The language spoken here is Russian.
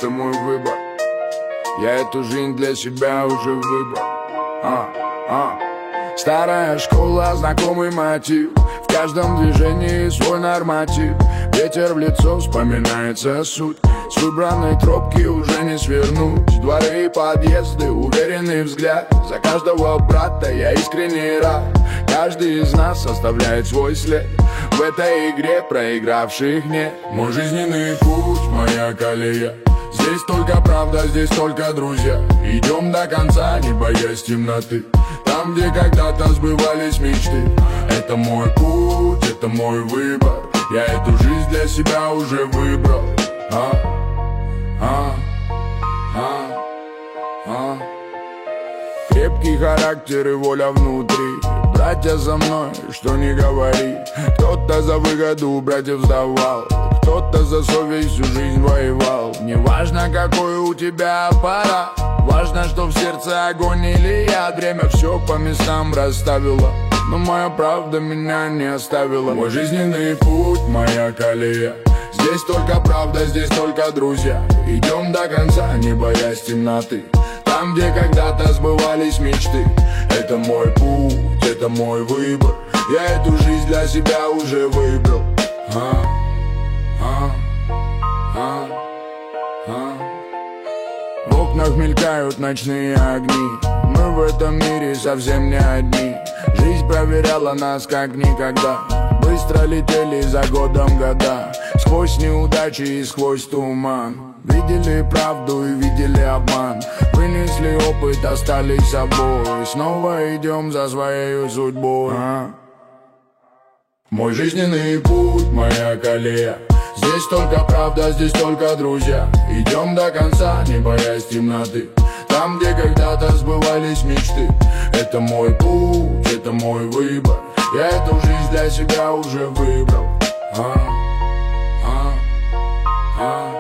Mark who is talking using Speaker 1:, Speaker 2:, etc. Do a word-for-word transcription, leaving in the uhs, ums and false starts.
Speaker 1: это мой выбор. Я эту жизнь для себя уже выбрал. а, а. Старая школа, знакомый мотив. В каждом движении свой норматив. Ветер в лицо, вспоминается суть. С выбранной тропки уже не свернуть. Дворы и подъезды, уверенный взгляд. За каждого брата я искренне рад. Каждый из нас оставляет свой след. В этой игре проигравших нет. Мой жизненный путь, моя колея. Здесь только правда, здесь только друзья. Идем до конца, не боясь темноты. Там, где когда-то сбывались мечты. Это мой путь, это мой выбор. Я эту жизнь для себя уже выбрал. а, а, а, а. Крепкий характер и воля внутри. Братья за мной, что не говори. Кто-то за выгоду братьев сдавал, кто-то за совесть всю жизнь воевал. Неважно, какой у тебя аппарат, важно, что в сердце огонь или яд. Время все по местам расставило, но моя правда меня не оставила. Мой жизненный путь, моя колея. Здесь только правда, здесь только друзья. Идем до конца, не боясь темноты. Там, где когда-то сбывались мечты. Это мой путь, это мой выбор. Я эту жизнь для себя уже выбрал. а, а, а, а. В окнах мелькают ночные огни. Мы в этом мире совсем не одни. Жизнь проверяла нас как никогда. Быстро летели за годом года. Сквозь неудачи и сквозь туман. Видели правду и видели обман. Вынесли опыт, остались собой. Снова идем за своей судьбой. а? Мой жизненный путь, моя колея. Здесь только правда, здесь только друзья. Идем до конца, не боясь темноты. Там, где когда-то сбывались мечты. Это мой путь, это мой выбор. Я эту жизнь для себя уже выбрал. а, а, а.